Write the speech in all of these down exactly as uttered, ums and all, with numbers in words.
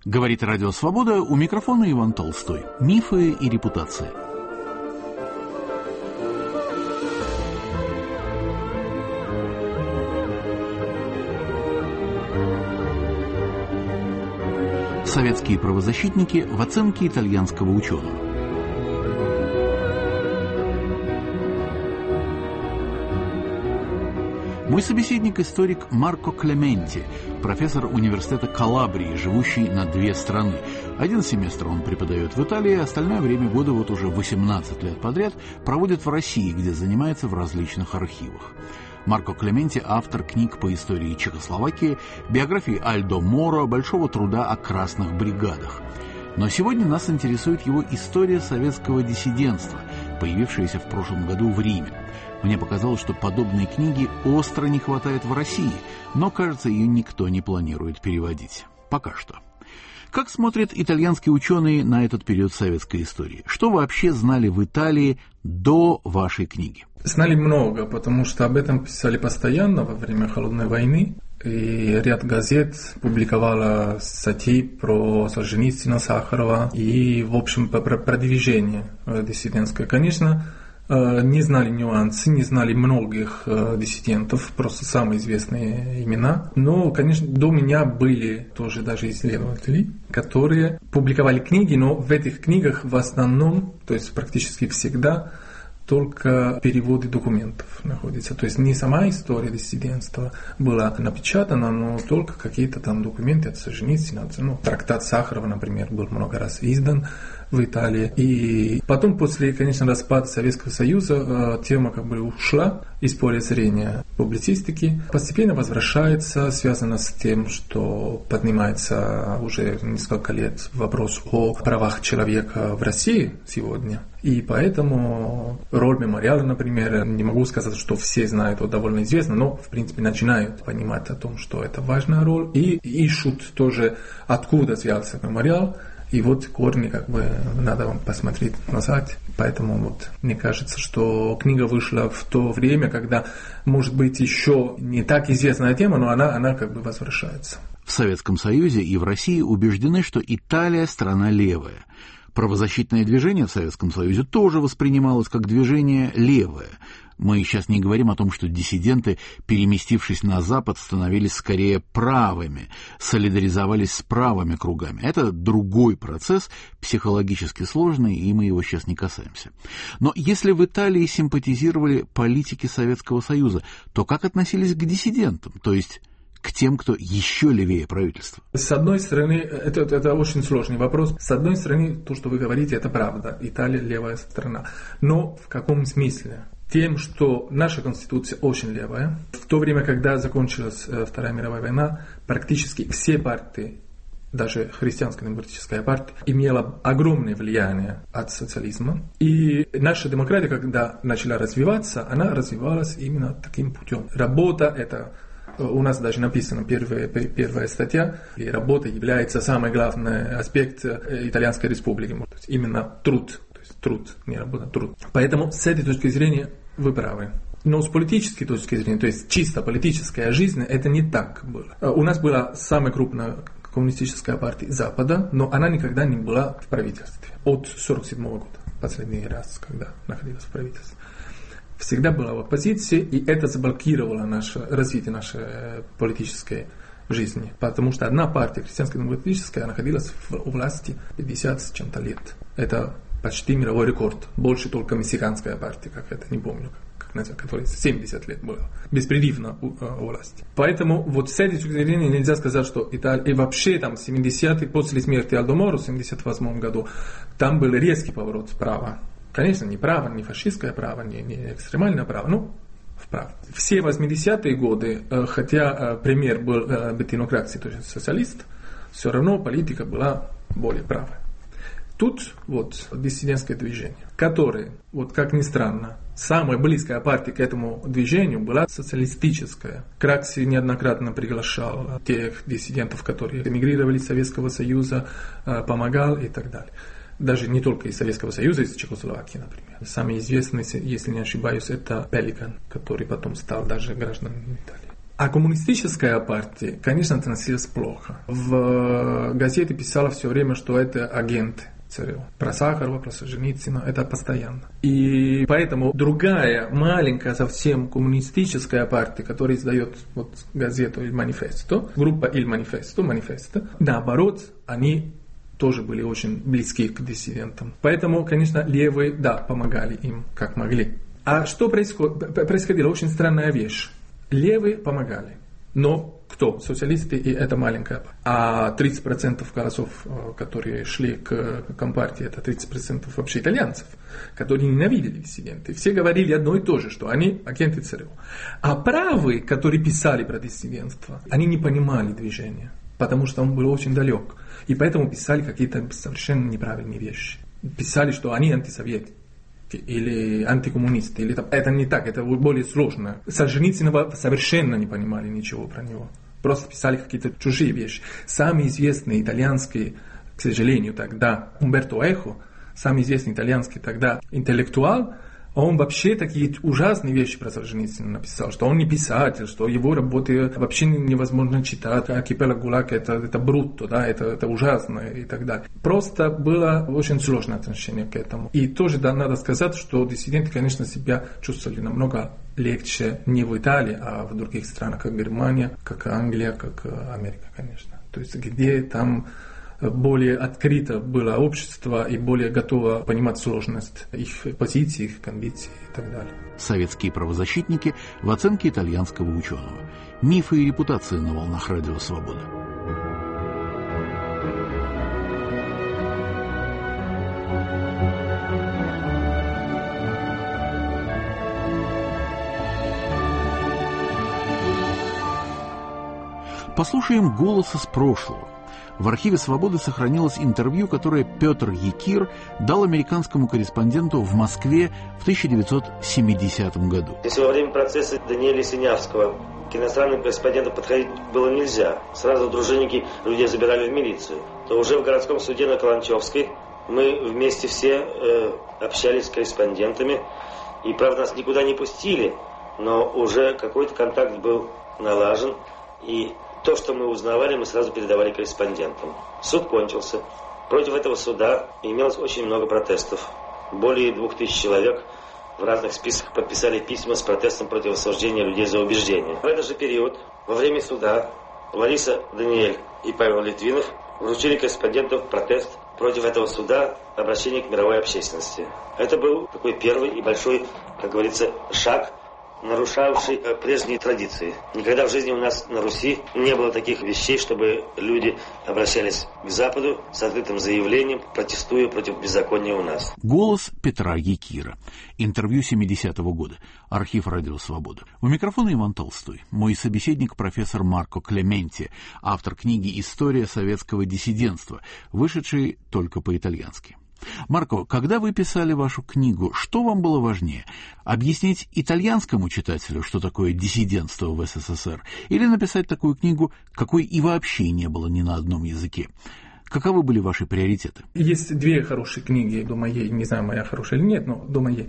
Говорит Радио Свобода, у микрофона Иван Толстой. Мифы и репутация. Советские правозащитники в оценке итальянского ученого. Мой собеседник – историк Марко Клементи, профессор университета Калабрии, живущий на две страны. Один семестр он преподает в Италии, остальное время года, вот уже восемнадцать лет подряд, проводит в России, где занимается в различных архивах. Марко Клементи – автор книг по истории Чехословакии, биографии Альдо Моро, большого труда о красных бригадах. Но сегодня нас интересует его история советского диссидентства, появившаяся в прошлом году в Риме. Мне показалось, что подобной книги остро не хватает в России, но, кажется, ее никто не планирует переводить. Пока что. Как смотрят итальянские ученые на этот период советской истории? Что вообще знали в Италии до вашей книги? Знали много, потому что об этом писали постоянно во время Холодной войны. И ряд газет публиковала статьи про Солженицына, Сахарова и, в общем, про продвижение диссидентское. Конечно, не знали нюансы, не знали многих диссидентов, просто самые известные имена. Но, конечно, до меня были тоже даже исследователи, которые публиковали книги, но в этих книгах в основном, то есть практически всегда, только переводы документов находятся. То есть не сама история диссидентства была напечатана, но только какие-то там документы от Солженицына. Ну, трактат Сахарова, например, был много раз издан в Италии. И потом, после, конечно, распада Советского Союза, тема как бы ушла из поля зрения публицистики. Постепенно возвращается, связано с тем, что поднимается уже несколько лет вопрос о правах человека в России сегодня. И поэтому роль мемориала, например, не могу сказать, что все знают, это довольно известно, но, в принципе, начинают понимать о том, что это важная роль, и ищут тоже, откуда взялся мемориал. И вот корни, как бы, надо вам посмотреть назад. Поэтому вот мне кажется, что книга вышла в то время, когда, может быть, еще не так известная тема, но она, она как бы возвращается. В Советском Союзе и в России убеждены, что Италия – страна левая. Правозащитное движение в Советском Союзе тоже воспринималось как движение левое. Мы сейчас не говорим о том, что диссиденты, переместившись на Запад, становились скорее правыми, солидаризовались с правыми кругами. Это другой процесс, психологически сложный, и мы его сейчас не касаемся. Но если в Италии симпатизировали политики Советского Союза, то как относились к диссидентам, то есть к тем, кто еще левее правительства? С одной стороны, это, это, это очень сложный вопрос. С одной стороны, то, что вы говорите, это правда. Италия левая страна. Но в каком смысле? Тем, что наша конституция очень левая. В то время, когда закончилась Вторая мировая война, практически все партии, даже христианская демократическая партия, имела огромное влияние от социализма. И наша демократия, когда начала развиваться, она развивалась именно таким путем. Работа – это... У нас даже написано первая, первая статья, и работа является самый главный аспект Итальянской республики. То есть именно труд, то есть труд, не работа, труд. Поэтому с этой точки зрения вы правы. Но с политической точки зрения, то есть чисто политическая жизнь, это не так было. У нас была самая крупная коммунистическая партия Запада, но она никогда не была в правительстве. От сорок седьмого года, последний раз, когда находилась в правительстве. Всегда была в оппозиции, и это заблокировало наше развитие нашей политической жизни. Потому что одна партия, христианско-демократическая, находилась в власти пятьдесят с чем-то лет. Это почти мировой рекорд. Больше только мексиканская партия, как это, не помню, как называется, которая семьдесят лет была беспрерывно у, у власти. Поэтому вот с этой точки зрения нельзя сказать, что Италия... И вообще там семидесятые, после смерти Альдо Моро в семьдесят восьмом году, там был резкий поворот вправо. Конечно, не право, не фашистское право, не, не экстремальное право, но вправо. Все восьмидесятые годы, хотя премьер был Беттино Краци, то есть социалист, все равно политика была более правая. Тут вот диссидентское движение, которое, вот как ни странно, самая близкая партия к этому движению была социалистическая. Краци неоднократно приглашал тех диссидентов, которые эмигрировали из Советского Союза, помогал и так далее. Даже не только из Советского Союза, из Чехословакии, например. Самый известный, если не ошибаюсь, это Пеликан, который потом стал даже гражданином Италии. А коммунистическая партия, конечно, относилась плохо. В газете писала все время, что это агенты ЦРУ. Про Сахарова, про Солженицына, это постоянно. И поэтому другая, маленькая совсем коммунистическая партия, которая издает вот газету «Il Manifesto», группа «Il Manifesto», «Манифесто», наоборот, они тоже были очень близки к диссидентам. Поэтому, конечно, левые, да, помогали им, как могли. А что происходило? Происходила очень странная вещь. Левые помогали, но кто? Социалисты и эта маленькая. А тридцать процентов голосов, которые шли к Компартии, это тридцать процентов вообще итальянцев, которые ненавидели диссиденты. Все говорили одно и то же, что они агенты ЦРУ. А правые, которые писали про диссидентство, они не понимали движения, потому что он был очень далек. И поэтому писали какие-то совершенно неправильные вещи. Писали, что они антисоветы. Или антикоммунисты, или там. Это не так, это более сложно. Солженицына совершенно не понимали ничего про него. Просто писали какие-то чужие вещи. Самые известные итальянские, к сожалению, тогда, Умберто Эхо, самый известный итальянский тогда интеллектуал, он вообще такие ужасные вещи про Солженицына написал, что он не писатель, что его работы вообще невозможно читать, «Архипелаг ГУЛАГ» это, это брутто, да, это, это ужасно и так далее. Просто было очень сложное отношение к этому. И тоже да, надо сказать, что диссиденты, конечно, себя чувствовали намного легче не в Италии, а в других странах, как Германия, как Англия, как Америка, конечно. То есть где там более открыто было общество и более готово понимать сложность их позиций, их амбиций и так далее. Советские правозащитники в оценке итальянского ученого. Мифы и репутации на волнах Радио Свобода. Послушаем голос из прошлого. В архиве «Свободы» сохранилось интервью, которое Петр Якир дал американскому корреспонденту в Москве в тысяча девятьсот семидесятом году. Если во время процесса Даниэля Синявского к иностранным корреспондентам подходить было нельзя, сразу дружинники людей забирали в милицию, то уже в городском суде на Каланчевской мы вместе все э, общались с корреспондентами, и, правда, нас никуда не пустили, но уже какой-то контакт был налажен, и то, что мы узнавали, мы сразу передавали корреспондентам. Суд кончился. Против этого суда имелось очень много протестов. Более двух тысяч человек в разных списках подписали письма с протестом против осуждения людей за убеждения. В этот же период, во время суда, Лариса Даниэль и Павел Литвинов вручили корреспондентам протест против этого суда, обращение к мировой общественности. Это был такой первый и большой, как говорится, шаг, нарушавший прежние традиции. Никогда в жизни у нас на Руси не было таких вещей, чтобы люди обращались к Западу с открытым заявлением, протестуя против беззакония у нас. Голос Петра Якира. Интервью семидесятого года. Архив Радио Свобода. У микрофона Иван Толстой. Мой собеседник профессор Марко Клементи, автор книги «История советского диссидентства», вышедшей только по-итальянски. Марко, когда вы писали вашу книгу, что вам было важнее? Объяснить итальянскому читателю, что такое диссидентство в СССР, или написать такую книгу, какой и вообще не было ни на одном языке? Каковы были ваши приоритеты? Есть две хорошие книги до моей, не знаю, моя хорошая или нет, но до моей.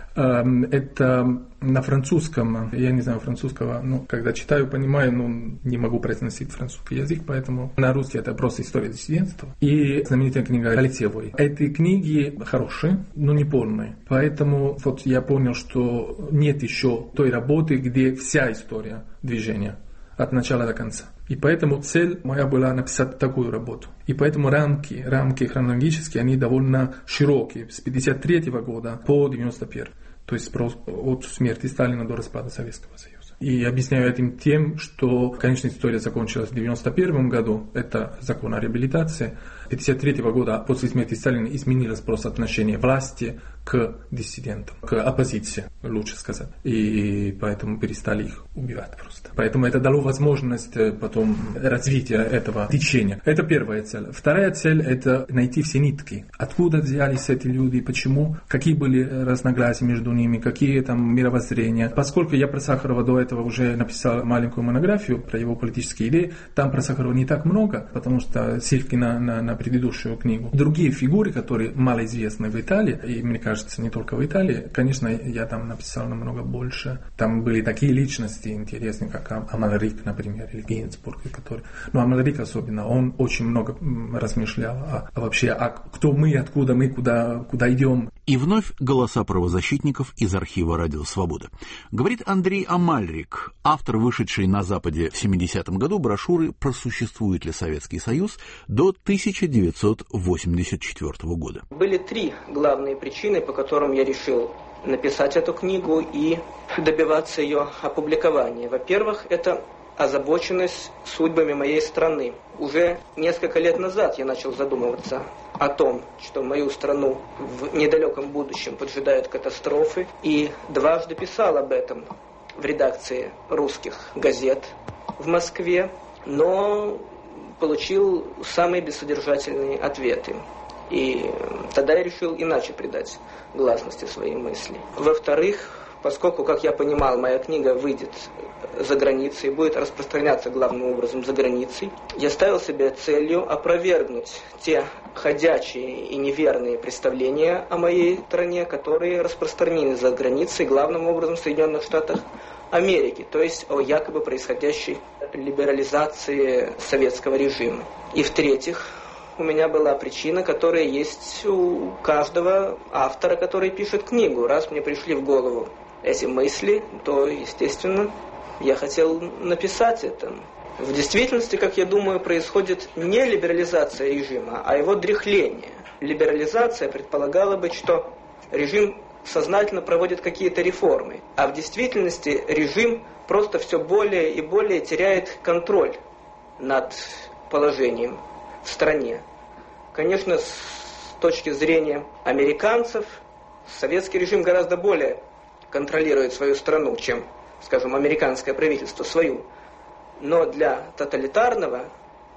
Это на французском, я не знаю французского, но когда читаю, понимаю, но не могу произносить французский язык, поэтому на русский это просто история диссидентства. И знаменитая книга Алексея Вой. Эти книги хорошие, но не полные. Поэтому вот я понял, что нет еще той работы, где вся история движения от начала до конца. И поэтому цель моя была написать такую работу. И поэтому рамки, рамки хронологические, они довольно широкие. С пятьдесят третьего года по девяносто первый. То есть от смерти Сталина до распада Советского Союза. И объясняю этим тем, что, конечно, история закончилась в девяносто первом году. Это закон о реабилитации. пятьдесят третьего года после смерти Сталина изменилось просто отношение власти к диссидентам, к оппозиции, лучше сказать. И поэтому перестали их убивать просто. Поэтому это дало возможность потом развития этого течения. Это первая цель. Вторая цель – это найти все нитки. Откуда взялись эти люди, почему, какие были разногласия между ними, какие там мировоззрения. Поскольку я про Сахарова до этого уже написал маленькую монографию про его политические идеи, там про Сахарова не так много, потому что ссылки на, на, на предыдущую книгу. Другие фигуры, которые малоизвестны в Италии, и мне кажется, не только в Италии, конечно, я там написал намного больше. Там были такие личности интересные, как Амалрик, например, или Гейнсбург, который... Но Амалрик особенно, он очень много размышлял о, о вообще, о кто мы, откуда мы, куда, куда идем. И вновь голоса правозащитников из архива «Радио Свобода». Говорит Андрей Амальрик, автор вышедшей на Западе в семидесятом году брошюры «Просуществует ли Советский Союз до тысяча девятьсот восемьдесят четвёртого года». Были три главные причины, по которым я решил написать эту книгу и добиваться ее опубликования. Во-первых, это озабоченность судьбами моей страны. Уже несколько лет назад я начал задумываться о том, что мою страну в недалеком будущем поджидают катастрофы, и дважды писал об этом в редакции русских газет в Москве, но получил самые бессодержательные ответы. И тогда я решил иначе придать гласности своей мысли. Во-вторых, поскольку, как я понимал, моя книга выйдет за границей, будет распространяться главным образом за границей, я ставил себе целью опровергнуть те ходячие и неверные представления о моей стране, которые распространены за границей, главным образом в Соединенных Штатах Америки, то есть о якобы происходящей либерализации советского режима. И в-третьих, у меня была причина, которая есть у каждого автора, который пишет книгу. Раз мне пришли в голову эти мысли, то, естественно, я хотел написать это. В действительности, как я думаю, происходит не либерализация режима, а его дряхление. Либерализация предполагала бы, что режим сознательно проводит какие-то реформы, а в действительности режим просто все более и более теряет контроль над положением в стране. Конечно, с точки зрения американцев, советский режим гораздо более контролирует свою страну, чем, скажем, американское правительство свою. Но для тоталитарного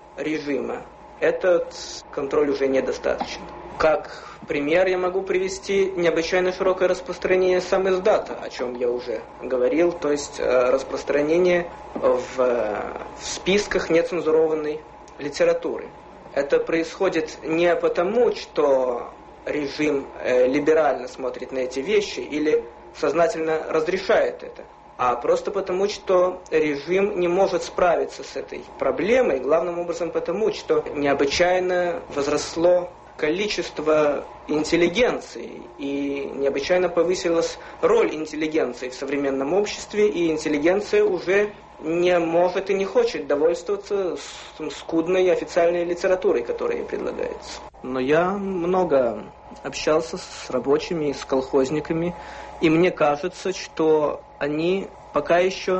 режима этот контроль уже недостаточен. Как пример я могу привести необычайно широкое распространение самиздата, о чем я уже говорил, то есть распространение в, в списках нецензурованной литературы. Это происходит не потому, что режим э, либерально смотрит на эти вещи или сознательно разрешает это, а просто потому, что режим не может справиться с этой проблемой, главным образом потому, что необычайно возросло количество интеллигенции, и необычайно повысилась роль интеллигенции в современном обществе, и интеллигенция уже не может и не хочет довольствоваться скудной официальной литературой, которая ей предлагается. Но я много общался с рабочими, с колхозниками, и мне кажется, что они пока еще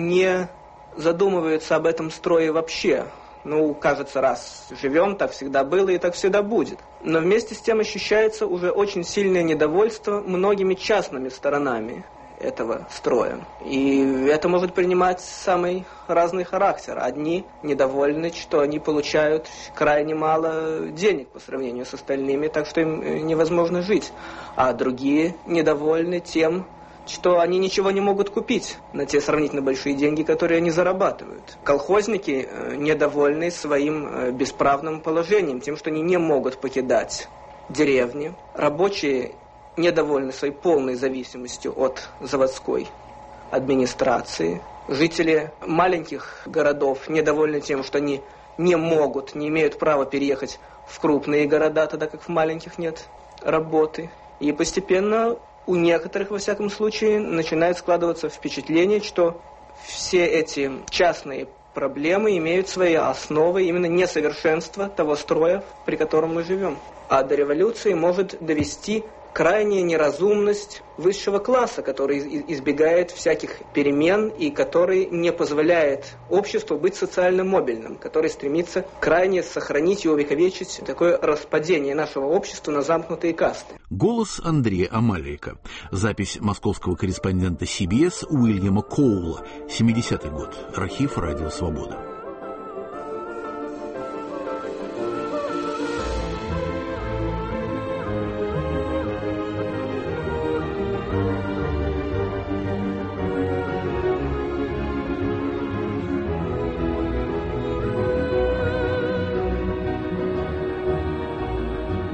не задумываются об этом строе вообще. Ну, кажется, раз живем, так всегда было и так всегда будет. Но вместе с тем ощущается уже очень сильное недовольство многими частными сторонами этого строя. И это может принимать самый разный характер. Одни недовольны, что они получают крайне мало денег по сравнению с остальными, так что им невозможно жить. А другие недовольны тем, что они ничего не могут купить на те сравнительно большие деньги, которые они зарабатывают. Колхозники недовольны своим бесправным положением, тем, что они не могут покидать деревни. Рабочие недовольны своей полной зависимостью от заводской администрации. Жители маленьких городов недовольны тем, что они не могут, не имеют права переехать в крупные города, тогда как в маленьких нет работы. И постепенно у некоторых, во всяком случае, начинает складываться впечатление, что все эти частные проблемы имеют свои основы именно несовершенства того строя, при котором мы живем. А до революции может довести крайняя неразумность высшего класса, который избегает всяких перемен и который не позволяет обществу быть социально мобильным, который стремится крайне сохранить и увековечить такое распадение нашего общества на замкнутые касты. Голос Андрея Амальрика. Запись московского корреспондента си би эс Уильяма Коула. семидесятый год. Архив «Радио Свобода».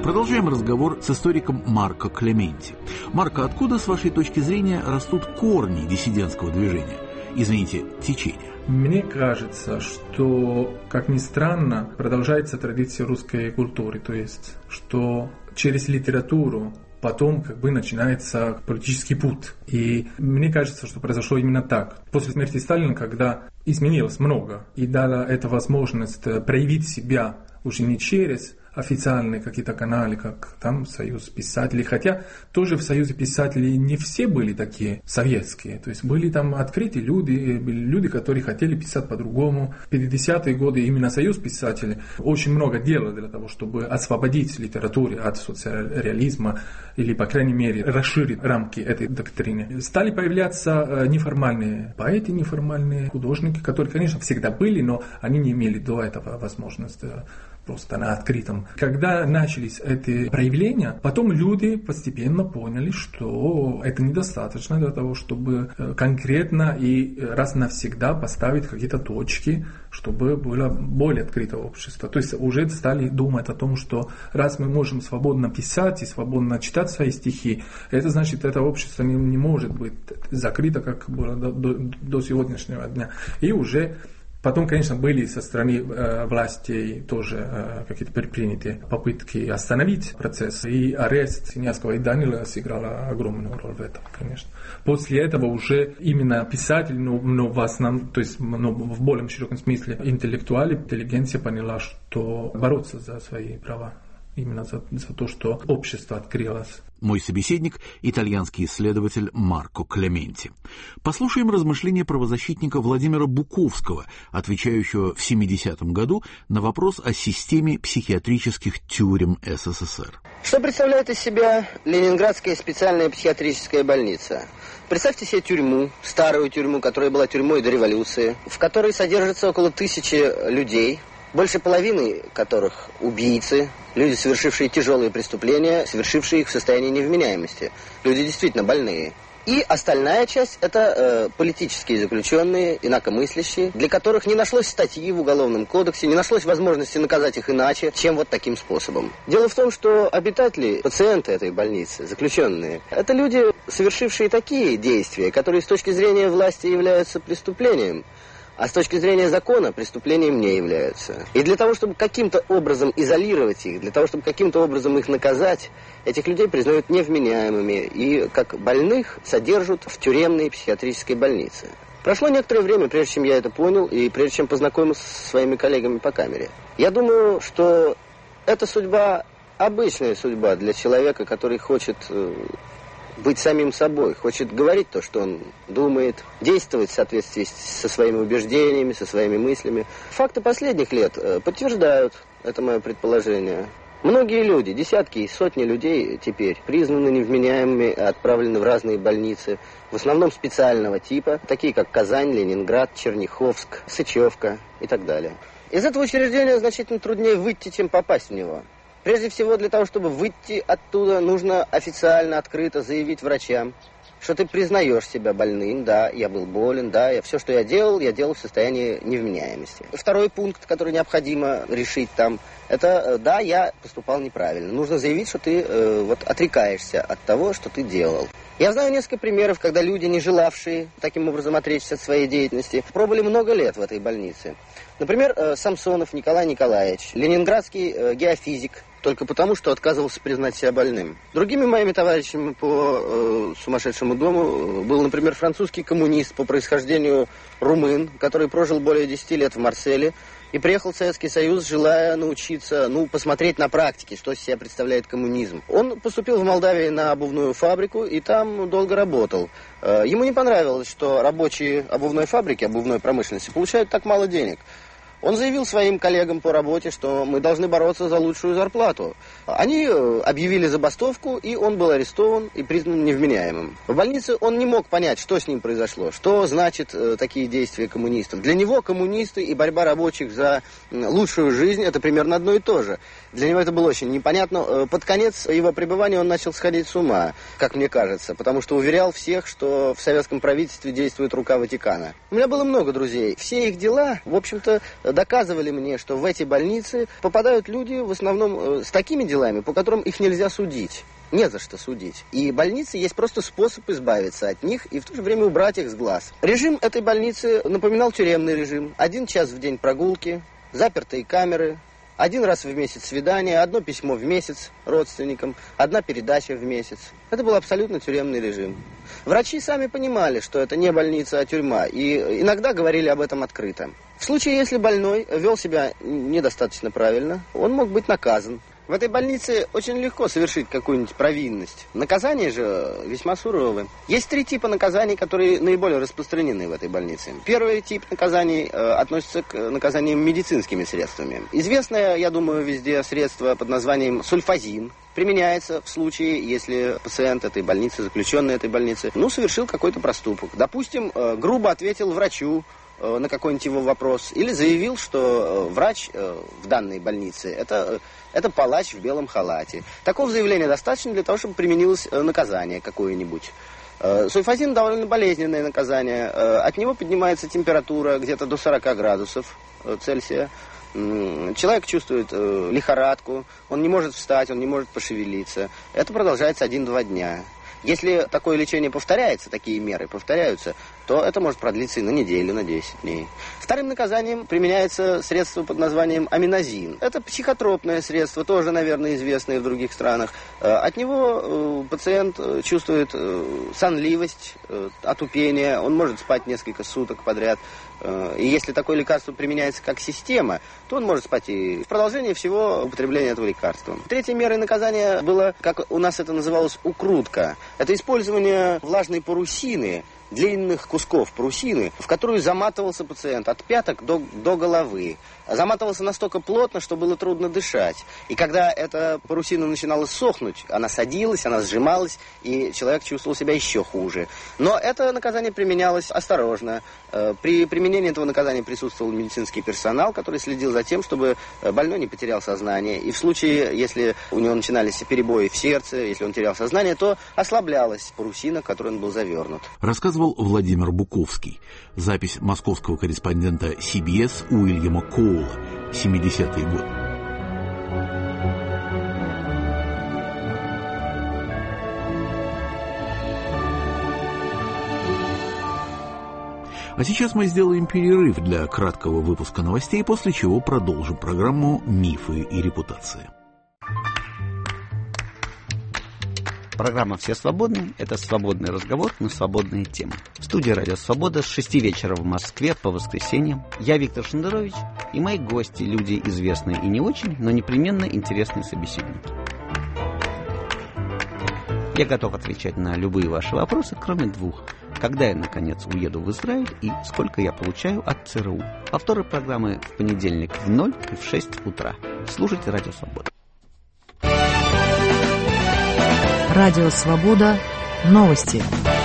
Продолжаем разговор с историком Марко Клементи. Марко, откуда, с вашей точки зрения, растут корни диссидентского движения? Извините, течения. Мне кажется, что, как ни странно, продолжается традиция русской культуры, то есть, что через литературу потом как бы начинается политический путь. И мне кажется, что произошло именно так. После смерти Сталина, когда изменилось много и дала эта возможность проявить себя уже не через официальные какие-то каналы, как там Союз писателей, хотя тоже в Союзе писателей не все были такие советские, то есть были там открытые люди, были люди, которые хотели писать по-другому. В пятидесятые годы именно Союз писателей очень много делал для того, чтобы освободить литературу от социализма или, по крайней мере, расширить рамки этой доктрины. Стали появляться неформальные поэты, неформальные художники, которые, конечно, всегда были, но они не имели до этого возможности просто на открытом. Когда начались эти проявления, потом люди постепенно поняли, что это недостаточно для того, чтобы конкретно и раз навсегда поставить какие-то точки, чтобы было более открытое общество. То есть уже стали думать о том, что раз мы можем свободно писать и свободно читать свои стихи, это значит, это общество не, не может быть закрыто, как было до, до, до сегодняшнего дня. И уже потом, конечно, были со стороны э, властей тоже э, какие-то предприняты попытки остановить процесс. И арест Синявского и Данила сыграл огромную роль в этом, конечно. После этого уже именно писатель, но, но в основном, то есть но в более широком смысле интеллектуалы, интеллигенция поняла, что бороться за свои права. Именно за, за то, что общество открылось. Мой собеседник – итальянский исследователь Марко Клементи. Послушаем размышления правозащитника Владимира Буковского, отвечающего в семидесятом году на вопрос о системе психиатрических тюрем СССР. Что представляет из себя Ленинградская специальная психиатрическая больница? Представьте себе тюрьму, старую тюрьму, которая была тюрьмой до революции, в которой содержится около тысячи людей, больше половины которых убийцы, люди, совершившие тяжелые преступления, совершившие их в состоянии невменяемости. Люди действительно больные. И остальная часть – это э, политические заключенные, инакомыслящие, для которых не нашлось статьи в Уголовном кодексе, не нашлось возможности наказать их иначе, чем вот таким способом. Дело в том, что обитатели, пациенты этой больницы, заключенные, это люди, совершившие такие действия, которые с точки зрения власти являются преступлением, а с точки зрения закона преступлением не являются. И для того, чтобы каким-то образом изолировать их, для того, чтобы каким-то образом их наказать, этих людей признают невменяемыми и как больных содержат в тюремной психиатрической больнице. Прошло некоторое время, прежде чем я это понял, и прежде чем познакомился со своими коллегами по камере. Я думаю, что это судьба, обычная судьба для человека, который хочет быть самим собой, хочет говорить то, что он думает, действовать в соответствии со своими убеждениями, со своими мыслями. Факты последних лет подтверждают это мое предположение. Многие люди, десятки и сотни людей теперь признаны невменяемыми, отправлены в разные больницы, в основном специального типа, такие как Казань, Ленинград, Черняховск, Сычевка и так далее. Из этого учреждения значительно труднее выйти, чем попасть в него. Прежде всего, для того, чтобы выйти оттуда, нужно официально, открыто заявить врачам, что ты признаешь себя больным, да, я был болен, да, я, все, что я делал, я делал в состоянии невменяемости. Второй пункт, который необходимо решить там, это, да, я поступал неправильно. Нужно заявить, что ты э, вот отрекаешься от того, что ты делал. Я знаю несколько примеров, когда люди, не желавшие таким образом отречься от своей деятельности, пробыли много лет в этой больнице. Например, э, Самсонов Николай Николаевич, ленинградский э, геофизик, только потому, что отказывался признать себя больным. Другими моими товарищами по э, сумасшедшему дому был, например, французский коммунист по происхождению румын, который прожил более десяти лет в Марселе и приехал в Советский Союз, желая научиться, ну, посмотреть на практике, что из себя представляет коммунизм. Он поступил в Молдавии на обувную фабрику и там долго работал. Э, ему не понравилось, что рабочие обувной фабрики, обувной промышленности получают так мало денег. Он заявил своим коллегам по работе, что мы должны бороться за лучшую зарплату. Они объявили забастовку, и он был арестован и признан невменяемым. В больнице он не мог понять, что с ним произошло, что значит э, такие действия коммунистов. Для него коммунисты и борьба рабочих за лучшую жизнь – это примерно одно и то же. Для него это было очень непонятно. Под конец его пребывания он начал сходить с ума, как мне кажется, потому что уверял всех, что в советском правительстве действует рука Ватикана. У меня было много друзей. Все их дела, в общем-то, доказывали мне, что в эти больницы попадают люди в основном с такими делами, по которым их нельзя судить. Не за что судить. И больницы есть просто способ избавиться от них и в то же время убрать их с глаз. Режим этой больницы напоминал тюремный режим. Один час в день прогулки, запертые камеры, один раз в месяц свидание, одно письмо в месяц родственникам, одна передача в месяц. Это был абсолютно тюремный режим. Врачи сами понимали, что это не больница, а тюрьма, и иногда говорили об этом открыто. В случае, если больной вел себя недостаточно правильно, он мог быть наказан. В этой больнице очень легко совершить какую-нибудь провинность. Наказания же весьма суровы. Есть три типа наказаний, которые наиболее распространены в этой больнице. Первый тип наказаний э, относится к наказаниям медицинскими средствами. Известное, я думаю, везде средство под названием сульфазин применяется в случае, если пациент этой больницы, заключенный этой больницы, ну, совершил какой-то проступок. Допустим, э, грубо ответил врачу э, на какой-нибудь его вопрос, или заявил, что э, врач э, в данной больнице это... Это палач в белом халате. Такого заявления достаточно для того, чтобы применилось наказание какое-нибудь. Сульфазин довольно болезненное наказание. От него поднимается температура где-то до сорок градусов Цельсия. Человек чувствует лихорадку, он не может встать, он не может пошевелиться. Это продолжается один-два дня. Если такое лечение повторяется, такие меры повторяются, то это может продлиться и на неделю, на десять дней. Вторым наказанием применяется средство под названием аминозин. Это психотропное средство, тоже, наверное, известное в других странах. От него пациент чувствует сонливость, отупение, он может спать несколько суток подряд. И если такое лекарство применяется как система, то он может спать и в продолжении всего употребления этого лекарства. Третьей мерой наказания было, как у нас это называлось, укрутка. Это использование влажной парусины, длинных кусков парусины, в которую заматывался пациент от пяток до, до головы. Заматывался настолько плотно, что было трудно дышать. И когда эта парусина начинала сохнуть, она садилась, она сжималась, и человек чувствовал себя еще хуже. Но это наказание применялось осторожно. При применении этого наказания присутствовал медицинский персонал, который следил за тем, чтобы больной не потерял сознание. И в случае, если у него начинались перебои в сердце, если он терял сознание, то ослаблялась парусина, в которой он был завернут. Рассказывал Владимир Буковский. Запись московского корреспондента си би эс Уильяма Коула, семидесятые годы. А сейчас мы сделаем перерыв для краткого выпуска новостей, после чего продолжим программу «Мифы и репутация». Программа «Все свободны» — это свободный разговор на свободные темы. В студии «Радио Свобода» с шести вечера в Москве по воскресеньям я, Виктор Шендерович, и мои гости, люди известные и не очень, но непременно интересные собеседники. Я готов отвечать на любые ваши вопросы, кроме двух. Когда я, наконец, уеду в Израиль и сколько я получаю от ЦРУ. Повторы программы в понедельник в ноль и в шесть утра. Слушайте «Радио Свобода». Радио Свобода. Новости.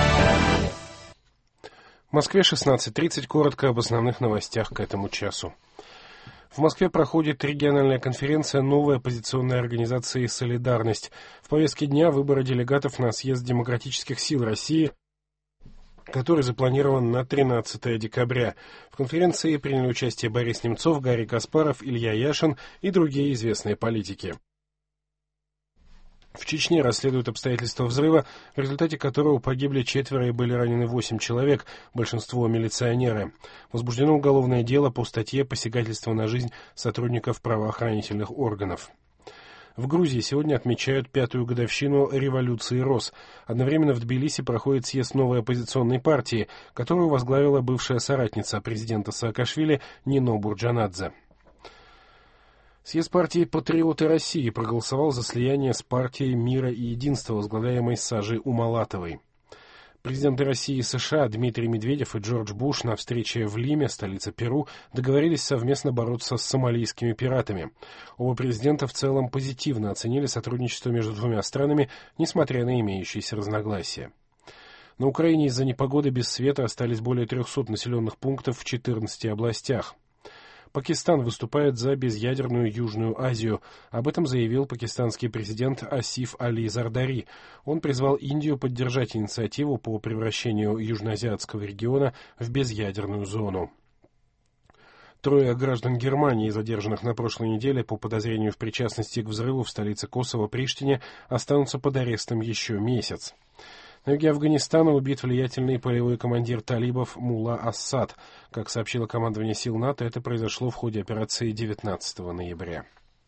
В Москве шестнадцать тридцать. Коротко об основных новостях к этому часу. В Москве проходит региональная конференция новой оппозиционной организации «Солидарность». В повестке дня выборы делегатов на съезд демократических сил России, который запланирован на тринадцатое декабря. В конференции приняли участие Борис Немцов, Гарри Каспаров, Илья Яшин и другие известные политики. В Чечне расследуют обстоятельства взрыва, в результате которого погибли четверо и были ранены восемь человек, большинство милиционеры. Возбуждено уголовное дело по статье «Посягательство на жизнь сотрудников правоохранительных органов». В Грузии сегодня отмечают пятую годовщину революции РОС. Одновременно в Тбилиси проходит съезд новой оппозиционной партии, которую возглавила бывшая соратница президента Саакашвили Нино Бурджанадзе. Съезд партии «Патриоты России» проголосовал за слияние с партией «Мира и единства», возглавляемой Сажей Умалатовой. Президенты России и США Дмитрий Медведев и Джордж Буш на встрече в Лиме, столице Перу, договорились совместно бороться с сомалийскими пиратами. Оба президента в целом позитивно оценили сотрудничество между двумя странами, несмотря на имеющиеся разногласия. На Украине из-за непогоды без света остались более трехсот населенных пунктов в четырнадцати областях. Пакистан выступает за безъядерную Южную Азию. Об этом заявил пакистанский президент Асиф Али Зардари. Он призвал Индию поддержать инициативу по превращению южноазиатского региона в безъядерную зону. Трое граждан Германии, задержанных на прошлой неделе по подозрению в причастности к взрыву в столице Косово Приштине, останутся под арестом еще месяц. На юге Афганистана убит влиятельный полевой командир талибов Мулла Ассад. Как сообщило командование сил НАТО, это произошло в ходе операции девятнадцатого ноября.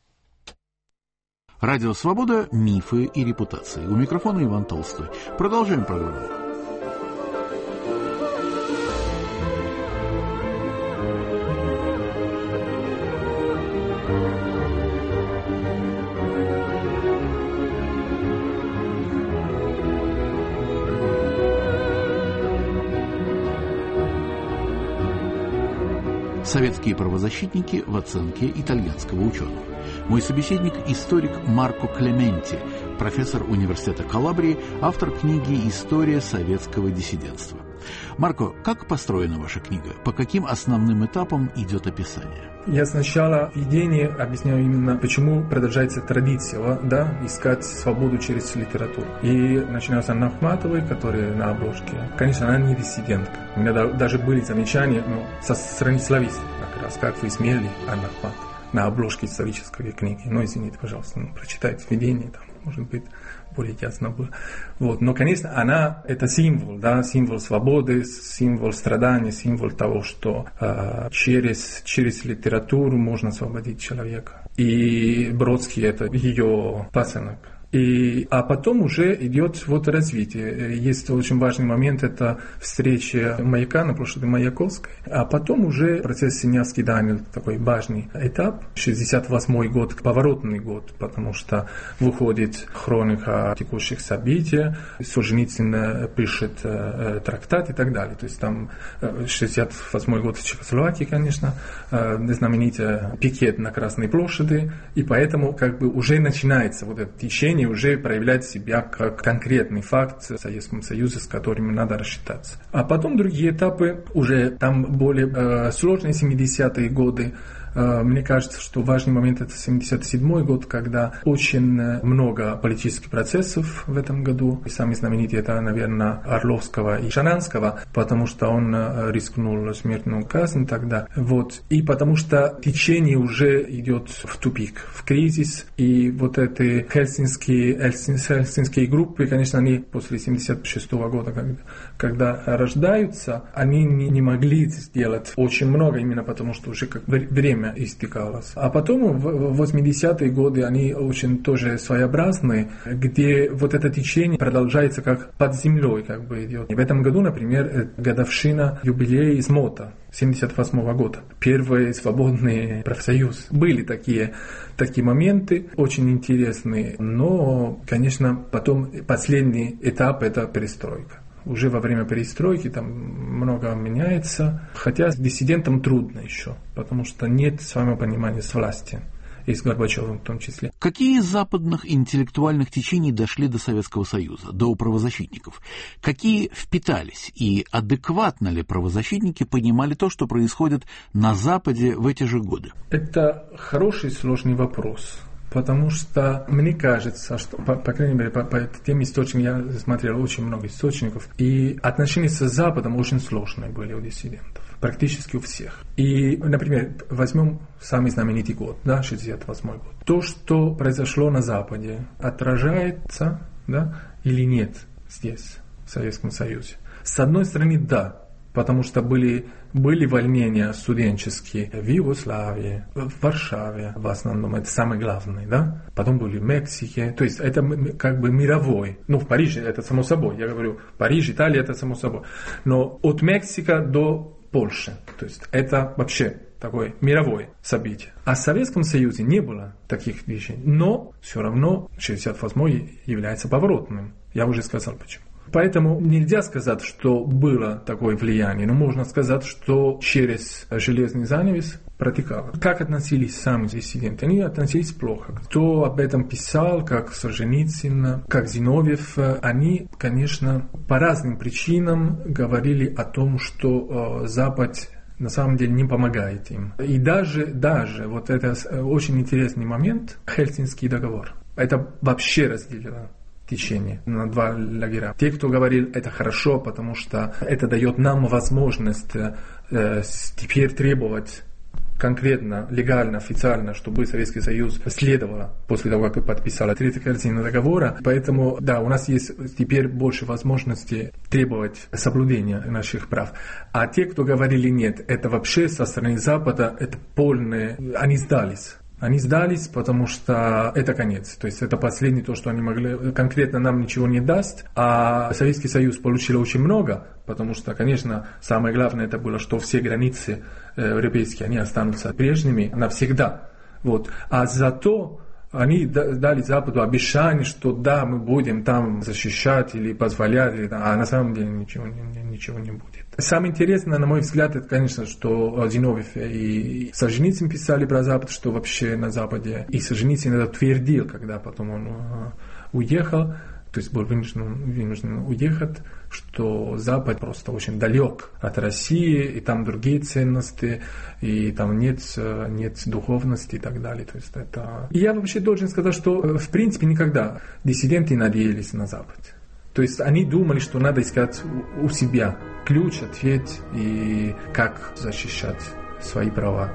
Радио «Свобода. Мифы и репутации». У микрофона Иван Толстой. Продолжаем программу. Советские правозащитники в оценке итальянского ученого. Мой собеседник – историк Марко Клементи, профессор университета Калабрии, автор книги «История советского диссидентства». Марко, как построена ваша книга? По каким основным этапам идет описание? Я сначала введение объясняю именно, почему продолжается традиция, да, искать свободу через литературу. И начинаю с Анны Ахматовой, которая на обложке. Конечно, она не диссидентка. У меня даже были замечания, ну, со стороны славистов, как раз, как вы смели, Анна Ахматова, на обложке исторической книги. Ну, извините, пожалуйста, ну, прочитайте введение, там, может быть, более ясно было. Вот. Но, конечно, она это символ, да, символ свободы, символ страдания, символ того, что э, через, через литературу можно освободить человека. И Бродский это ее пасынок. И, а потом уже идет вот развитие. Есть очень важный момент, это встреча Маяка на площади Маяковской. А потом уже процесс Синявский Данил, такой важный этап. шестьдесят восьмой год, поворотный год, потому что выходит хроника текущих событий, Солженицын пишет э, трактат и так далее. То есть там э, шестьдесят восьмой год в Чехословакии, конечно, э, знаменитый пикет на Красной площади, и поэтому как бы уже начинается вот это течение, уже проявлять себя как конкретный факт в Советском Союзе, с которыми надо рассчитаться. А потом другие этапы, уже там более э, сложные семидесятые годы. Э, мне кажется, что важный момент это семьдесят седьмой год, когда очень много политических процессов в этом году. И самый знаменитый это, наверное, Орловского и Шананского, потому что он э, рискнул смертную казнь тогда. Вот. И потому что течение уже идет в тупик, в кризис. И вот эти хельсинские Хельсинские группы, конечно, они после семьдесят шестого года, когда, когда рождаются, они не, не могли сделать очень много, именно потому что уже как время истекалось. А потом в восьмидесятые годы они очень тоже своеобразные, где вот это течение продолжается как под землей как бы идет. И в этом году, например, годовщина юбилея из МОТа семьдесят восьмого года. Первый свободный профсоюз. Были такие, такие моменты, очень интересные. Но, конечно, потом последний этап – это перестройка. Уже во время перестройки там много меняется. Хотя с диссидентом трудно еще, потому что нет самопонимания с властью. И с Горбачевым в том числе. Какие из западных интеллектуальных течений дошли до Советского Союза, до правозащитников? Какие впитались? И адекватно ли правозащитники понимали то, что происходит на Западе в эти же годы? Это хороший сложный вопрос. Потому что мне кажется, что, по, по крайней мере, по, по тем источникам я смотрел очень много источников, и отношения с Западом очень сложные были у диссидентов, практически у всех. И, например, возьмем самый знаменитый год, да, шестьдесят восьмой год. То, что произошло на Западе, отражается, да, или нет здесь, в Советском Союзе? С одной стороны, да. Потому что были, были волнения студенческие в Югославии, в Варшаве, в основном, это самое главное, да? Потом были в Мексике, то есть это как бы мировой. Ну, в Париже это само собой, я говорю, Париж, Италия это само собой. Но от Мексики до Польши, то есть это вообще такое мировое событие. А в Советском Союзе не было таких движений, но все равно шестьдесят восьмой является поворотным. Я уже сказал почему. Поэтому нельзя сказать, что было такое влияние, но можно сказать, что через железный занавес протекало. Как относились сами диссиденты? Они относились плохо. Кто об этом писал, как Солженицын, как Зиновьев, они, конечно, по разным причинам говорили о том, что Запад на самом деле не помогает им. И даже, даже вот это очень интересный момент, Хельсинский договор. Это вообще разделило течение на два лагеря. Те, кто говорил, это хорошо, потому что это дает нам возможность э, теперь требовать конкретно, легально, официально, чтобы Советский Союз следовало после того, как подписала третью корзину договора. Поэтому, да, у нас есть теперь больше возможностей требовать соблюдения наших прав. А те, кто говорили нет, это вообще со стороны Запада, это полные, они сдались. Они сдались, потому что это конец. То есть это последнее то, что они могли. Конкретно нам ничего не даст. А Советский Союз получил очень много, потому что, конечно, самое главное это было, что все границы европейские, они останутся прежними навсегда. Вот. А зато они дали Западу обещание, что да, мы будем там защищать или позволять, а на самом деле ничего, ничего не будет. Самое интересное, на мой взгляд, это, конечно, что Зиновьев и Солженицын писали про Запад, что вообще на Западе. И Солженицын это твердил, когда потом он уехал, то есть был вынужден, вынужден уехать, что Запад просто очень далек от России, и там другие ценности, и там нет, нет духовности и так далее. То есть это... И я вообще должен сказать, что в принципе никогда диссиденты надеялись на Запад. То есть они думали, что надо искать у себя ключ, ответ и как защищать свои права.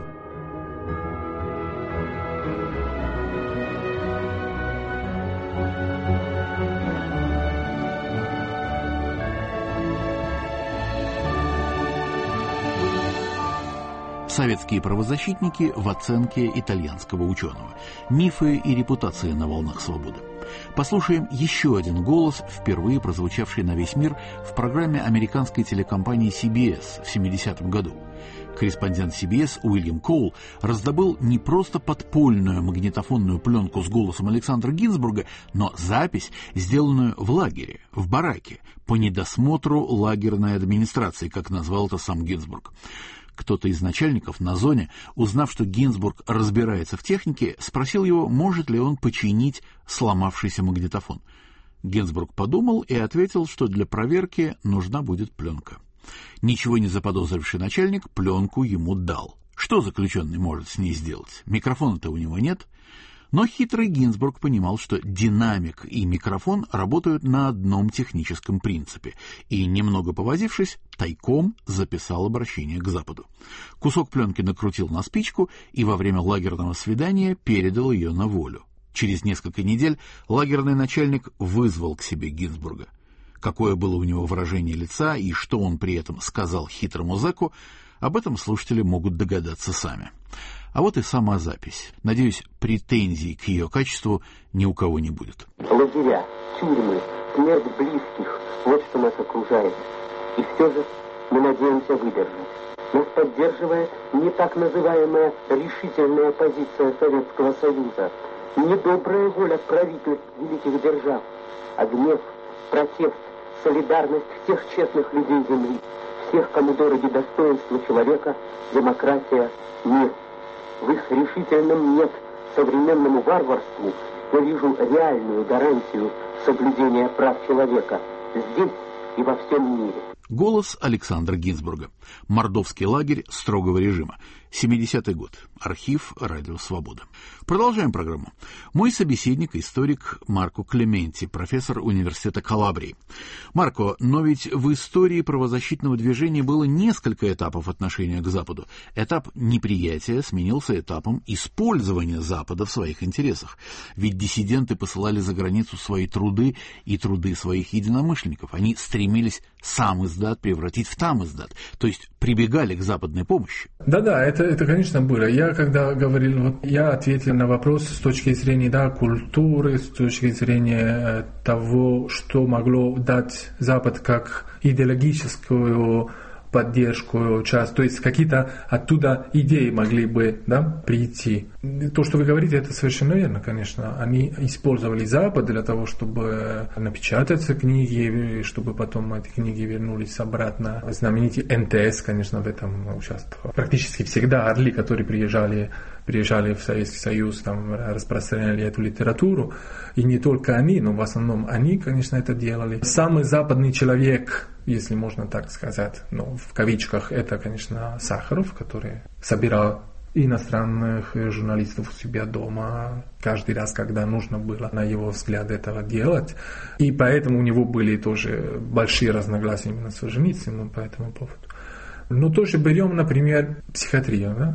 Советские правозащитники в оценке итальянского ученого. Мифы и репутация на волнах свободы. Послушаем еще один голос, впервые прозвучавший на весь мир в программе американской телекомпании си би эс в семидесятом году. Корреспондент си би эс Уильям Коул раздобыл не просто подпольную магнитофонную пленку с голосом Александра Гинзбурга, но запись, сделанную в лагере, в бараке, по недосмотру лагерной администрации, как назвал это сам Гинзбург. Кто-то из начальников на зоне, узнав, что Гинзбург разбирается в технике, спросил его, может ли он починить сломавшийся магнитофон. Гинзбург подумал и ответил, что для проверки нужна будет пленка. Ничего не заподозривший начальник пленку ему дал. Что заключенный может с ней сделать? Микрофона-то у него нет. Но хитрый Гинзбург понимал, что динамик и микрофон работают на одном техническом принципе, и, немного повозившись, тайком записал обращение к Западу. Кусок пленки накрутил на спичку и во время лагерного свидания передал ее на волю. Через несколько недель лагерный начальник вызвал к себе Гинзбурга. Какое было у него выражение лица и что он при этом сказал хитрому зэку, об этом слушатели могут догадаться сами. А вот и сама запись. Надеюсь, претензий к ее качеству ни у кого не будет. Лагеря, тюрьмы, смерть близких – вот что нас окружает. И все же мы надеемся выдержать. Нас поддерживает не так называемая решительная позиция Советского Союза, не добрая воля правительств великих держав, а гнев, протест, солидарность всех честных людей Земли, всех, кому дороги достоинство человека, демократия, мир. В их решительном «нет» современному варварству я вижу реальную гарантию соблюдения прав человека здесь и во всем мире. Голос Александра Гинзбурга. Мордовский лагерь строгого режима. семидесятый год. Архив «Радио Свобода». Продолжаем программу. Мой собеседник – историк Марко Клементи, профессор университета Калабрии. Марко, но ведь в истории правозащитного движения было несколько этапов отношения к Западу. Этап неприятия сменился этапом использования Запада в своих интересах. Ведь диссиденты посылали за границу свои труды и труды своих единомышленников. Они стремились сам издат превратить в там издат, то есть прибегали к западной помощи. Да-да, это, это, конечно, было. Я, когда говорил, вот, я ответил на вопрос с точки зрения, да, культуры, с точки зрения того, что могло дать Запад как идеологическую поддержку, часть, то есть какие-то оттуда идеи могли бы, да, прийти. То, что вы говорите, это совершенно верно, конечно. Они использовали Запад для того, чтобы напечатать книги, чтобы потом эти книги вернулись обратно. Знаменитый эн тэ эс, конечно, в этом участвовал. Практически всегда орли, которые приезжали, приезжали в Советский Союз, там распространяли эту литературу. И не только они, но в основном они, конечно, это делали. Самый западный человек, если можно так сказать, ну, в кавичках, это, конечно, Сахаров, который собирал иностранных журналистов у себя дома каждый раз, когда нужно было, на его взгляд, этого делать. И поэтому у него были тоже большие разногласия именно с Солженицыным по этому поводу. Но тоже берем, например, психиатрию, да?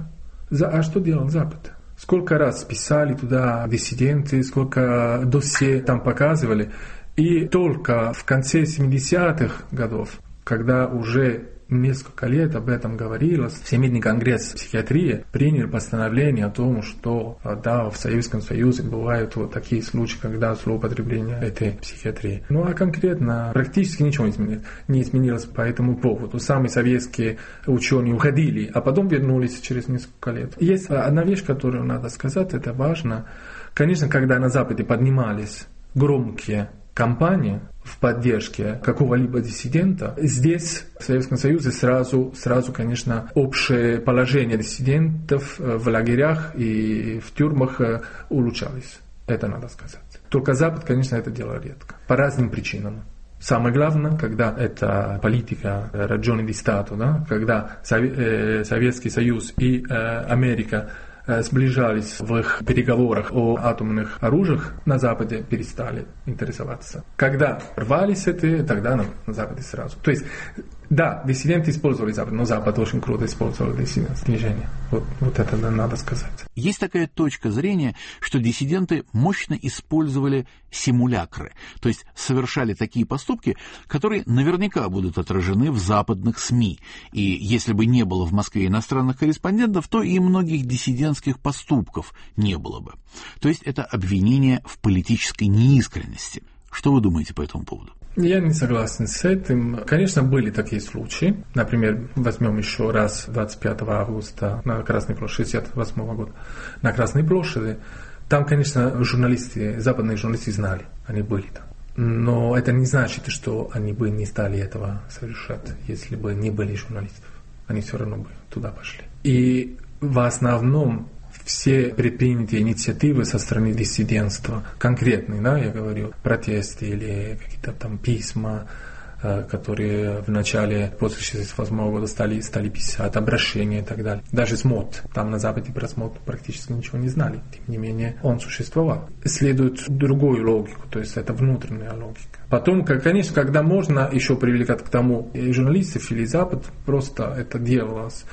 За, а что делал Запад? Сколько раз писали туда диссиденты, сколько досье там показывали. И только в конце семидесятых годов, когда уже несколько лет об этом говорилось, Всемирный конгресс психиатрии принял постановление о том, что да, в Советском Союзе бывают вот такие случаи, когда злоупотребление этой психиатрии. Ну а конкретно практически ничего не изменилось, не изменилось по этому поводу. Сами советские ученые уходили, а потом вернулись через несколько лет. Есть одна вещь, которую надо сказать, это важно. Конечно, когда на Западе поднимались громкие кампании в поддержке какого-либо диссидента, здесь, в Советском Союзе, сразу, сразу, конечно, общее положение диссидентов в лагерях и в тюрьмах улучшалось. Это надо сказать. Только Запад, конечно, это делал редко. По разным причинам. Самое главное, когда это политика ragione di Stato, да, когда Советский Союз и Америка сближались в их переговорах о атомных оружиях, на Западе перестали интересоваться. Когда рвались это, тогда на, на Западе сразу. То есть, да, диссиденты использовали Запад, но Запад очень круто использовал диссидентское движение. Вот, вот это надо сказать. Есть такая точка зрения, что диссиденты мощно использовали симулякры, то есть совершали такие поступки, которые наверняка будут отражены в западных СМИ. И если бы не было в Москве иностранных корреспондентов, то и многих диссидентских поступков не было бы. То есть это обвинение в политической неискренности. Что вы думаете по этому поводу? Я не согласен с этим. Конечно, были такие случаи. Например, возьмем еще раз двадцать пятого августа на Красной площади, шестьдесят восьмого года, на Красной площади. Там, конечно, журналисты, западные журналисты знали, они были там. Но это не значит, что они бы не стали этого совершать, если бы не были журналистов. Они все равно бы туда пошли. И в основном все предпринятые инициативы со стороны диссидентства, конкретные, да, я говорю, протесты или какие-то там письма, которые в начале, после шестьдесят восьмого года стали, стали писать, обращения и так далее. Даже СМОТ, там на Западе про СМОТ практически ничего не знали, тем не менее он существовал. Следует другую логику, то есть это внутренняя логика. Потом, конечно, когда можно еще привлекать к тому и журналистов или Запад, просто это делалось.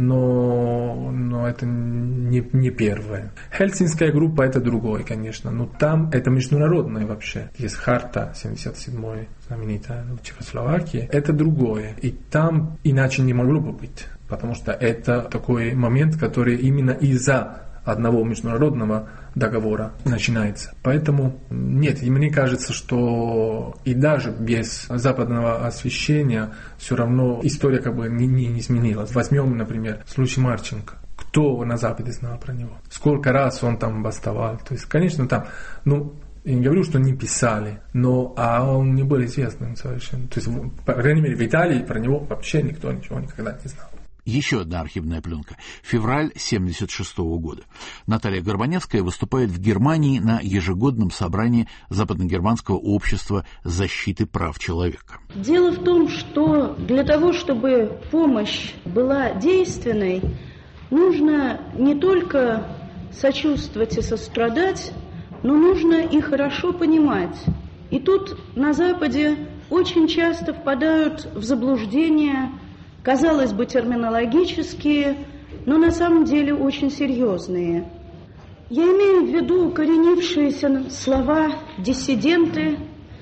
Но, но это не, не первое. Хельсинская группа это другое, конечно, но там это международное вообще. Есть харта семьдесят седьмой, знаменитая в Чехословакии, это другое. И там иначе не могло бы быть, потому что это такой момент, который именно из-за одного международного договора начинается. Поэтому нет, и мне кажется, что и даже без западного освещения все равно история как бы не, не изменилась. Возьмем, например, случай Марченко. Кто на Западе знал про него? Сколько раз он там бастовал? То есть, конечно, там, ну, я не говорю, что не писали, но а он не был известным совершенно. То есть, по крайней мере, в Италии про него вообще никто ничего никогда не знал. Еще одна архивная пленка. Февраль семьдесят шестого года. Наталья Горбаневская выступает в Германии на ежегодном собрании Западногерманского общества защиты прав человека. Дело в том, что для того, чтобы помощь была действенной, нужно не только сочувствовать и сострадать, но нужно и хорошо понимать. И тут на Западе очень часто впадают в заблуждение, казалось бы, терминологические, но на самом деле очень серьезные. Я имею в виду укоренившиеся слова «диссиденты»,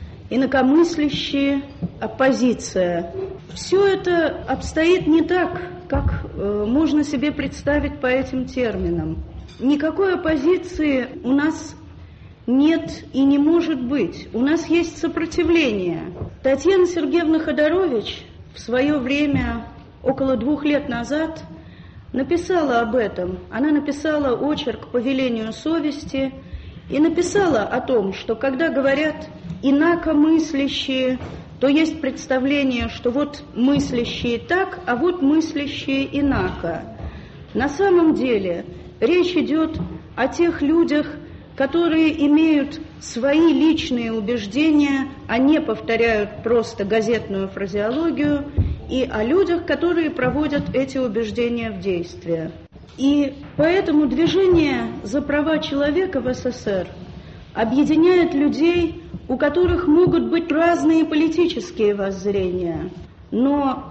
«инакомыслящие», «оппозиция». Все это обстоит не так, как э, можно себе представить по этим терминам. Никакой оппозиции у нас нет и не может быть. У нас есть сопротивление. Татьяна Сергеевна Ходорович в свое время, около двух лет назад, написала об этом. Она написала очерк «По велению совести» и написала о том, что когда говорят «инакомыслящие», то есть представление, что вот мыслящие так, а вот мыслящие инако. На самом деле речь идет о тех людях, которые имеют свои личные убеждения, а не повторяют просто газетную фразеологию, и о людях, которые проводят эти убеждения в действие. И поэтому движение за права человека в СССР объединяет людей, у которых могут быть разные политические воззрения, но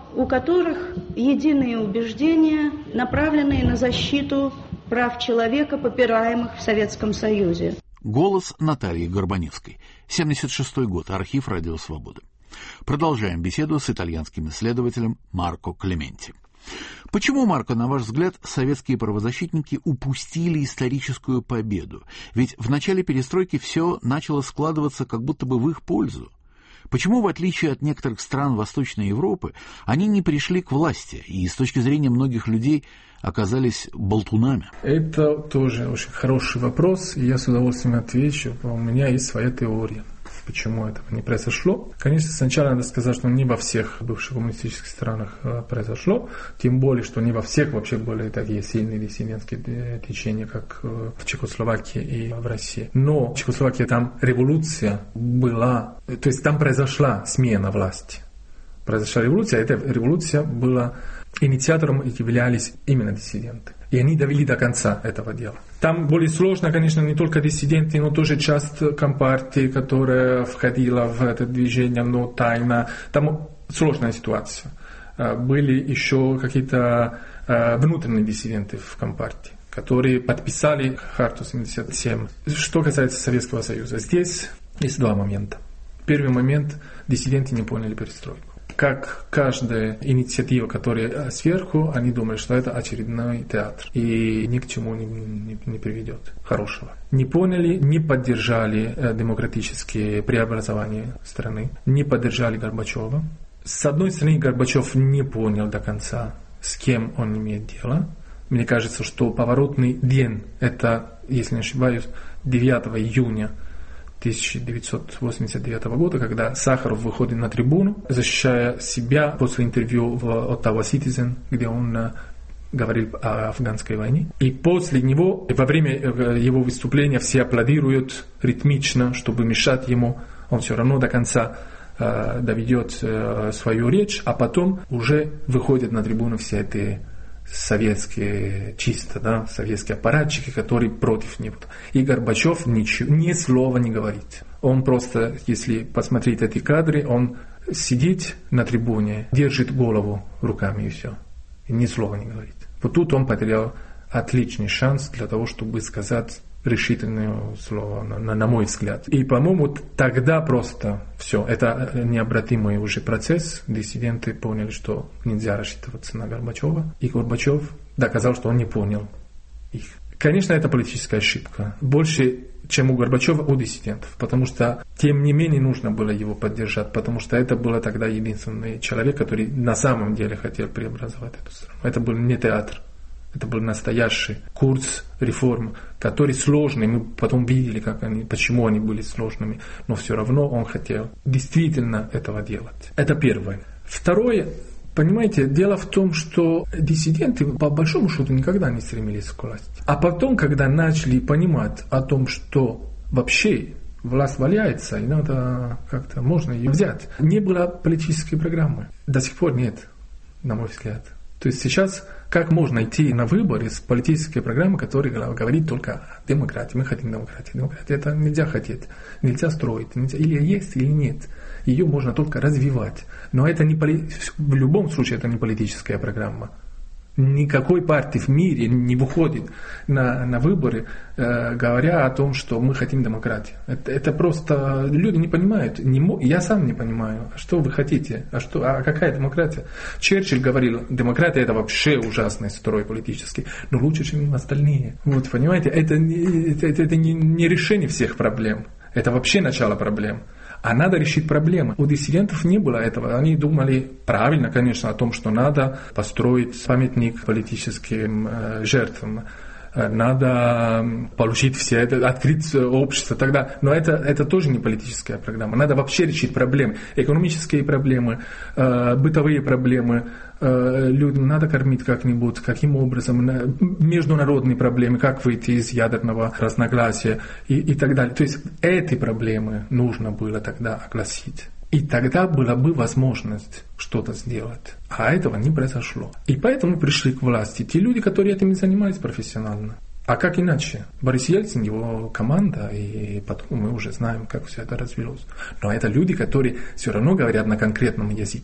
у которых единые убеждения, направленные на защиту прав человека, попираемых в Советском Союзе. Голос Натальи Горбаневской. семьдесят шестой год. Архив «Радио Свобода». Продолжаем беседу с итальянским исследователем Марко Клементи. Почему, Марко, на ваш взгляд, советские правозащитники упустили историческую победу? Ведь в начале перестройки все начало складываться как будто бы в их пользу. Почему, в отличие от некоторых стран Восточной Европы, они не пришли к власти и, с точки зрения многих людей, оказались болтунами? Это тоже очень хороший вопрос, и я с удовольствием отвечу. У меня есть своя теория, почему этого не произошло. Конечно, сначала надо сказать, что не во всех бывших коммунистических странах произошло, тем более, что не во всех вообще были такие сильные диссидентские течения, как в Чехословакии и в России. Но в Чехословакии там революция была, то есть там произошла смена власти. Произошла революция, а эта революция была инициатором, являлись именно диссиденты. И они довели до конца этого дела. Там более сложно, конечно, не только диссиденты, но тоже часть компартии, которая входила в это движение, но тайно. Там сложная ситуация. Были еще какие-то внутренние диссиденты в компартии, которые подписали Харту семьдесят семь. Что касается Советского Союза, здесь есть два момента. Первый момент – диссиденты не поняли перестройку. Как каждая инициатива, которая сверху, они думают, что это очередной театр и ни к чему не, не, не приведет хорошего. Не поняли, не поддержали демократические преобразования страны, не поддержали Горбачева. С одной стороны, Горбачев не понял до конца, с кем он имеет дело. Мне кажется, что поворотный день, это, если не ошибаюсь, девятого июня тысяча девятьсот восемьдесят девятого года, когда Сахаров выходит на трибуну, защищая себя после интервью в Ottawa Citizen, где он говорил о афганской войне. И после него, во время его выступления, все аплодируют ритмично, чтобы мешать ему. Он все равно до конца э, доведет э, свою речь, а потом уже выходят на трибуну все эти советские, чисто, да, советские аппаратчики, которые против него. И Горбачев ничего, ни слова не говорит. Он просто, если посмотреть эти кадры, он сидит на трибуне, держит голову руками и все. И ни слова не говорит. Вот тут он потерял отличный шанс для того, чтобы сказать решительное слово, на, на мой взгляд. И, по-моему, тогда просто все. Это необратимый уже процесс. Диссиденты поняли, что нельзя рассчитываться на Горбачева. И Горбачев доказал, что он не понял их. Конечно, это политическая ошибка. Больше, чем у Горбачева, у диссидентов. Потому что, тем не менее, нужно было его поддержать. Потому что это был тогда единственный человек, который на самом деле хотел преобразовать эту страну. Это был не театр. Это был настоящий курс реформ, который сложный. Мы потом видели, как они, почему они были сложными. Но все равно он хотел действительно этого делать. Это первое. Второе. Понимаете, дело в том, что диссиденты по большому счету никогда не стремились к власти. А потом, когда начали понимать о том, что вообще власть валяется, и надо как-то, можно ее взять, не было политической программы. До сих пор нет, на мой взгляд. То есть сейчас как можно идти на выборы с политической программой, которая говорит только о демократии. Мы хотим демократии. Демократия это нельзя хотеть, нельзя строить. Нельзя. Или есть, или нет. Ее можно только развивать. Но это не поли... в любом случае это не политическая программа. Никакой партии в мире не выходит на, на выборы, э, говоря о том, что мы хотим демократии. Это, это просто люди не понимают. Не мо... Я сам не понимаю, а что вы хотите, а, что... а какая демократия? Черчилль говорил, демократия это вообще ужасный строй политический, но лучше, чем остальные. Вот, понимаете, это, это, это, это не, не решение всех проблем, это вообще начало проблем. А надо решить проблемы. У диссидентов не было этого. Они думали правильно, конечно, о том, что надо построить памятник политическим э, жертвам. Надо получить все это, открыть общество тогда. Но это, это тоже не политическая программа. Надо вообще решить проблемы. Экономические проблемы, э, бытовые проблемы. Э, людям надо кормить как-нибудь, каким образом. Международные проблемы, как выйти из ядерного разногласия и, и так далее. То есть эти проблемы нужно было тогда огласить. И тогда была бы возможность что-то сделать. А этого не произошло. И поэтому пришли к власти те люди, которые этим не занимались профессионально. А как иначе? Борис Ельцин, его команда, и потом мы уже знаем, как все это развилось. Но это люди, которые все равно говорят на конкретном языке.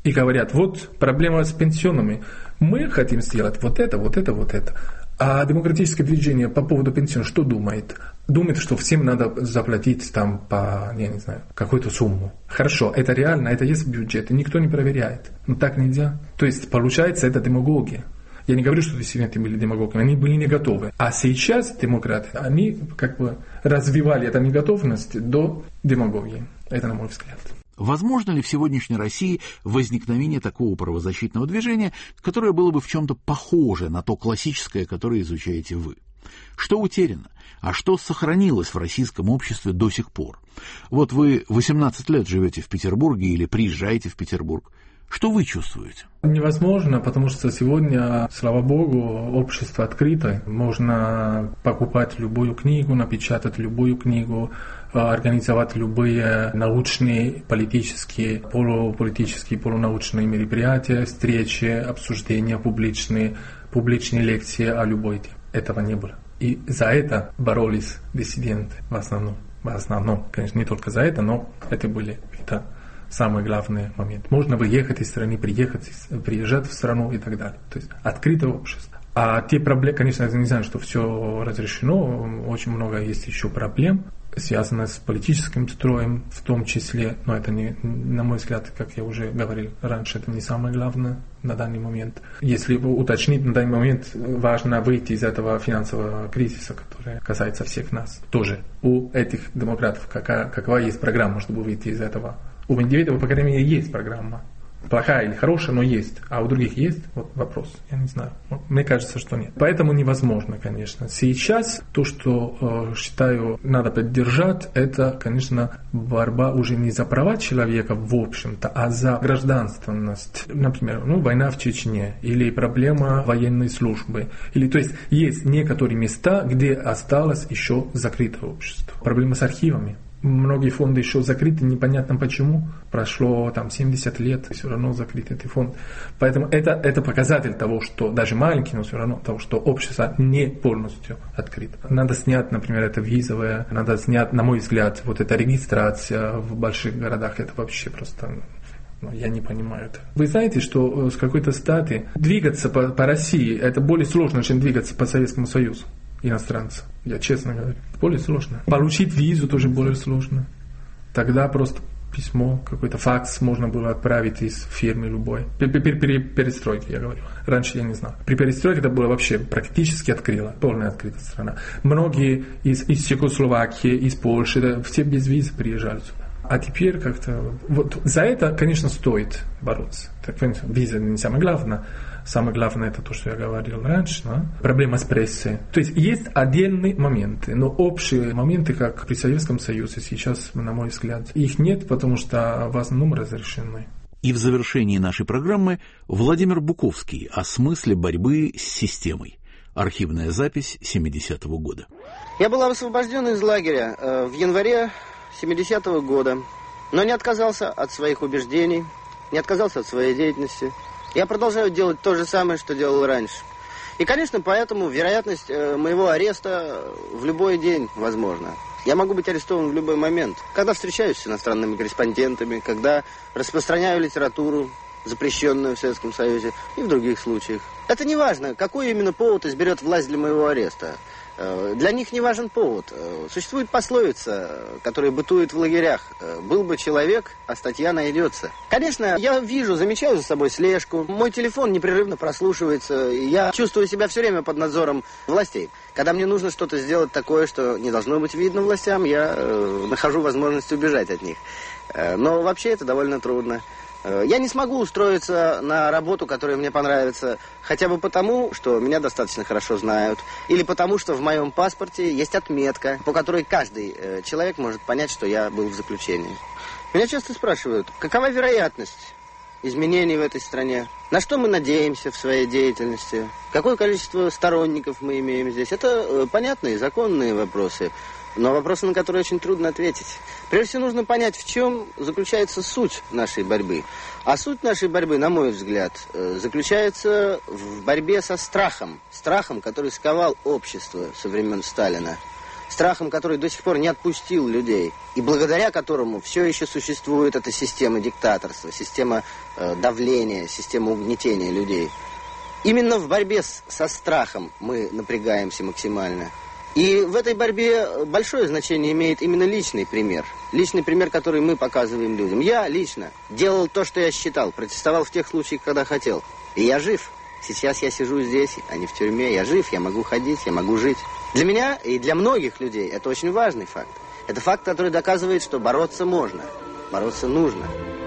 и говорят, вот проблема с пенсионными, мы хотим сделать вот это, вот это, вот это. А демократическое движение по поводу пенсиона что думает? Думает, что всем надо заплатить там по, я не знаю, какую-то сумму. Хорошо, это реально, это есть в бюджете, никто не проверяет. Но так нельзя. То есть, получается, это демагогия. Я не говорю, что диссиденты были демагогами, они были не готовы. А сейчас демократы, они как бы развивали эту неготовность до демагогии. Это на мой взгляд. Возможно ли в сегодняшней России возникновение такого правозащитного движения, которое было бы в чем-то похоже на то классическое, которое изучаете вы? Что утеряно, а что сохранилось в российском обществе до сих пор? Вот вы восемнадцать лет живете в Петербурге или приезжаете в Петербург. Что вы чувствуете? Невозможно, потому что сегодня, слава богу, общество открыто. Можно покупать любую книгу, напечатать любую книгу, организовать любые научные, политические, полуполитические, полунаучные мероприятия, встречи, обсуждения публичные, публичные лекции о любой теме. Этого не было. И за это боролись диссиденты в основном. В основном, конечно, не только за это, но это были это самый главный момент. Можно выехать из страны, приехать, приезжать в страну и так далее. То есть открытое общество. А те проблемы, конечно, я не знаю, что все разрешено, очень много есть еще проблем, связанных с политическим строем в том числе, но это, не, на мой взгляд, как я уже говорил раньше, это не самое главное на данный момент. Если уточнить, на данный момент важно выйти из этого финансового кризиса, который касается всех нас. Тоже у этих демократов какая, какова есть программа, чтобы выйти из этого. У Медведева, по крайней мере, есть программа. Плохая или хорошая, но есть. А у других есть? Вот вопрос. Я не знаю. Мне кажется, что нет. Поэтому невозможно, конечно. Сейчас то, что э, считаю, надо поддержать, это, конечно, борьба уже не за права человека в общем-то, а за гражданственность. Например, ну, война в Чечне или проблема военной службы. Или, то есть есть некоторые места, где осталось еще закрытое общество. Проблема с архивами. Многие фонды еще закрыты, непонятно почему. Прошло там семьдесят лет, и все равно закрыт этот фонд. Поэтому это, это показатель того, что даже маленький, но все равно того, что общество не полностью открыто. Надо снять, например, это визовое, надо снять, на мой взгляд, вот эта регистрация в больших городах, это вообще просто... Ну, я не понимаю это. Вы знаете, что с какой-то стати двигаться по, по России, это более сложно, чем двигаться по Советскому Союзу. Иностранца. Я честно говорю. Более сложно. Получить визу тоже более сложно. Тогда просто письмо, какой-то факс можно было отправить из фирмы любой. При перестройке, я говорю. Раньше я не знал. При перестройке это было вообще практически открыто. Полная открытая страна. Многие из, из Чехословакии, из Польши, да, все без визы приезжали сюда. А теперь как-то... Вот за это, конечно, стоит бороться. Так, конечно, виза не самое главное. Самое главное это то, что я говорил раньше, да? Проблема с прессой. То есть есть отдельные моменты, но общие моменты, как при Советском Союзе сейчас, на мой взгляд, их нет, потому что в основном разрешены. И в завершении нашей программы Владимир Буковский о смысле борьбы с системой. Архивная запись семидесятого года. Я был освобожден из лагеря э, в январе семидесятого года, но не отказался от своих убеждений, не отказался от своей деятельности. Я продолжаю делать то же самое, что делал раньше. И, конечно, поэтому вероятность э, моего ареста в любой день возможна. Я могу быть арестован в любой момент. Когда встречаюсь с иностранными корреспондентами, когда распространяю литературу, запрещенную в Советском Союзе, и в других случаях. Это не важно, какой именно повод изберет власть для моего ареста. Для них не важен повод. Существует пословица, которая бытует в лагерях. Был бы человек, а статья найдется. Конечно, я вижу, замечаю за собой слежку. Мой телефон непрерывно прослушивается. И я чувствую себя все время под надзором властей. Когда мне нужно что-то сделать такое, что не должно быть видно властям, я э, нахожу возможность убежать от них. Но вообще это довольно трудно. Я не смогу устроиться на работу, которая мне понравится, хотя бы потому, что меня достаточно хорошо знают, или потому, что в моем паспорте есть отметка, по которой каждый э, человек может понять, что я был в заключении. Меня часто спрашивают, какова вероятность изменений в этой стране? На что мы надеемся в своей деятельности? Какое количество сторонников мы имеем здесь? Это э, понятные, законные вопросы. Но вопросы, на которые очень трудно ответить. Прежде всего, нужно понять, в чем заключается суть нашей борьбы. А суть нашей борьбы, на мой взгляд, заключается в борьбе со страхом. Страхом, который сковал общество со времен Сталина. страхом, который до сих пор не отпустил людей, и благодаря которому все еще существует эта система диктаторства, система э, давления, система угнетения людей. Именно в борьбе с, со страхом мы напрягаемся максимально. И в этой борьбе большое значение имеет именно личный пример. Личный пример, который мы показываем людям. Я лично делал то, что я считал, протестовал в тех случаях, когда хотел. И я жив. Сейчас я сижу здесь, а не в тюрьме. Я жив, я могу ходить, я могу жить. Для меня и для многих людей это очень важный факт. Это факт, который доказывает, что бороться можно, бороться нужно.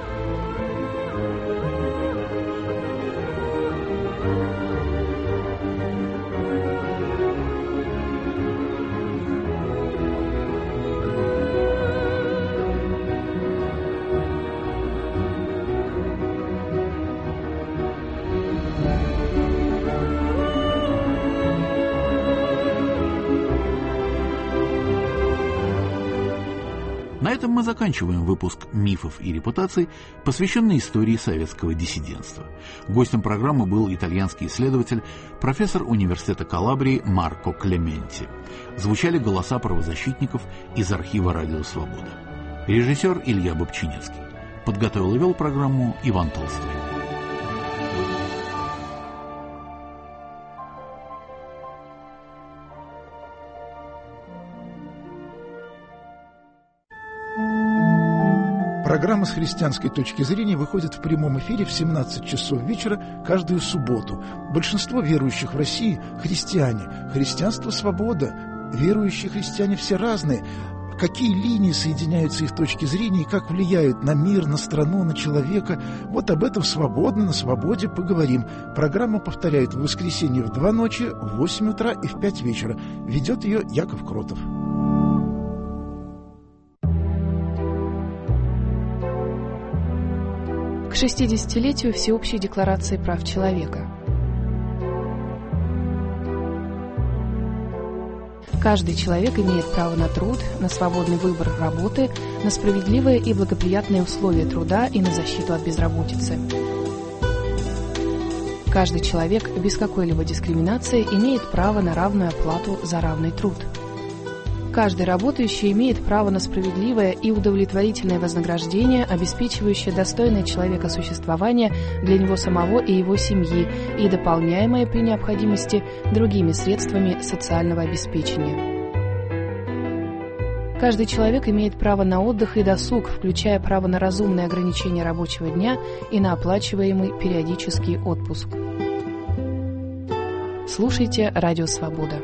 На этом мы заканчиваем выпуск «Мифов и репутаций», посвященный истории советского диссидентства. Гостем программы был итальянский исследователь, профессор университета Калабрии Марко Клементи. Звучали голоса правозащитников из архива «Радио Свобода». Режиссер Илья Бобчинецкий. Подготовил и вел программу Иван Толстой. Программа с христианской точки зрения выходит в прямом эфире в семнадцать часов вечера каждую субботу. Большинство верующих в России – христиане. Христианство – свобода. Верующие христиане все разные. Какие линии соединяются их точки зрения и как влияют на мир, на страну, на человека – вот об этом свободно, на свободе поговорим. Программа повторяет в воскресенье в два ночи, в восемь утра и в пять вечера. Ведет ее Яков Кротов. К шестидесятилетию Всеобщей декларации прав человека. Каждый человек имеет право на труд, на свободный выбор работы, на справедливые и благоприятные условия труда и на защиту от безработицы. Каждый человек без какой-либо дискриминации имеет право на равную оплату за равный труд. Каждый работающий имеет право на справедливое и удовлетворительное вознаграждение, обеспечивающее достойное человека существование для него самого и его семьи и дополняемое при необходимости другими средствами социального обеспечения. Каждый человек имеет право на отдых и досуг, включая право на разумное ограничение рабочего дня и на оплачиваемый периодический отпуск. Слушайте «Радио Свобода».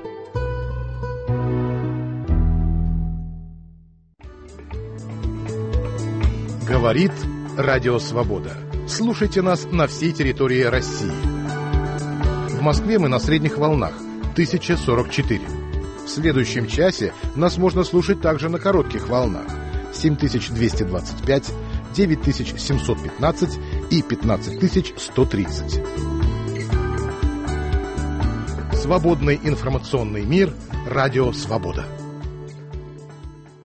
Говорит Радио Свобода. Слушайте нас на всей территории России. В Москве мы на средних волнах тысяча сорок четыре. В следующем часе нас можно слушать также на коротких волнах семь тысяч двести двадцать пять, девять тысяч семьсот пятнадцать и пятнадцать тысяч сто тридцать. Свободный информационный мир. Радио Свобода.